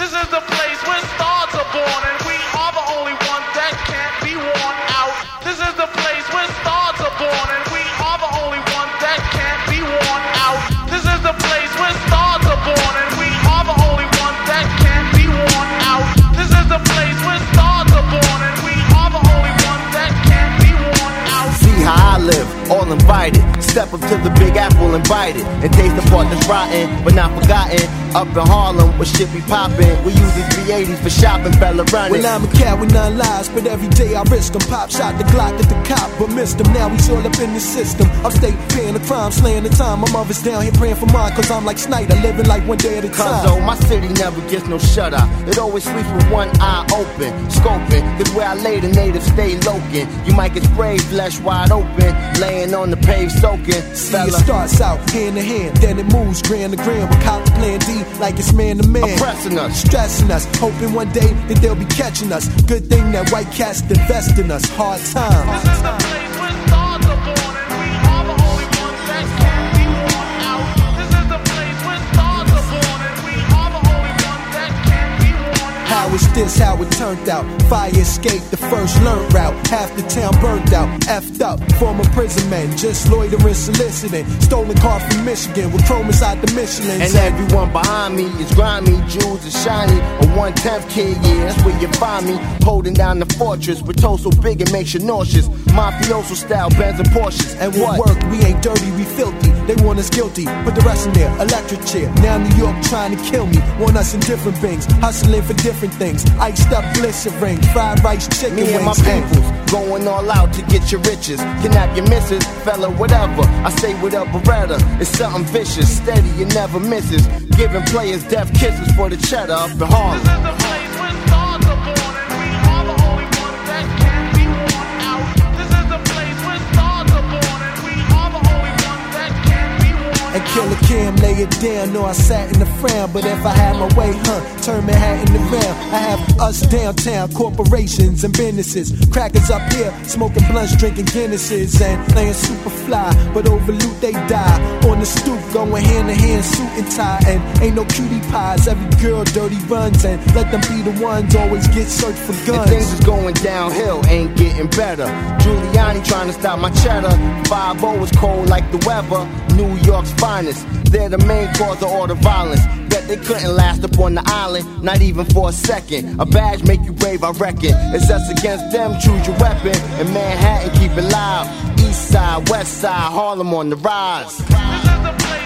This is the place where stars are born, and we are the only ones that can't be worn out. This is the place where stars are born, and we are the only ones that can't be worn out. This is the place where stars are born, and we are the only ones that can't be worn out. This is the place where stars are born, and we are the only ones that can't be worn out. See how I live, all invited. Step up to the Big Apple and bite it, and taste the part that's rotten, but not forgotten. Up in Harlem, where shit be poppin', we use the 380s for shopping, fella running. Well, I'm a cat with none lies, but every day I risk them. Pop shot the Glock at the cop, but missed him. Now he's all up in the system. Upstate paying the crime, slaying the time. My mother's down here praying for mine, cause I'm like Snyder, living like one day at a time. So my city never gets no shutter. It always sleeps with one eye open, scoping. Cause where I lay, the natives stay loking. You might get sprayed, flesh wide open, laying on the pave soaking. See, it starts out hand to hand, then it moves gram to gram. With cops playing D like it's man to man, oppressing us, stressing us, hoping one day that they'll be catching us. Good thing that white cats invest in us. Hard time. This is the place where stars are born, and we are the only ones that can't be worn out. This is the place where stars are born, and we are the only ones that can't be worn out. How is this how it turned out? Fire escape, the first learned route. Half the town burnt out, effed up, former prison men, just loitering, soliciting. Stolen car from Michigan with chrome inside the Michelin. And everyone behind me is grimy, jewels are shiny. A 1/10 kid, yeah, that's where you find me. Holding down the fortress with toe so big it makes you nauseous. Mafioso style, Benz and Porsches. And what work, we ain't dirty, we filthy. They want us guilty, put the rest in there, electric chair. Now New York trying to kill me, want us in different things, hustling for different things. Iced up glycerin, fried rice, chicken me wings. And my peoples going all out to get your riches. Kidnap your missus, fella, whatever. I say with a Beretta, it's something vicious, steady, it never misses. Giving players death kisses for the cheddar up in Harlem. This is the place where stars are born, and we are the only ones that can't be worn out. This is the place where stars are born, and we are the only ones that can't be worn out. And Killer Cam lay it down, no I sat in the frown. But if I had my way, turn Manhattan around. I have us downtown, corporations and businesses. Crackers up here, smoking blunts, drinking Guinnesses. And laying super fly, but over loot they die. On the stoop, going hand to hand, suit and tie. And ain't no cutie pies, every girl dirty runs. And let them be the ones, always get searched for guns. And things is going downhill, ain't getting better. Giuliani trying to stop my cheddar. 5-0 is cold like the weather. New York's finest, they're the main cause of all the violence. Bet they couldn't last up on the island, not even for a second. A badge make you brave, I reckon. It's us against them, choose your weapon. In Manhattan, keep it loud. East side, west side, Harlem on the rise. This is the place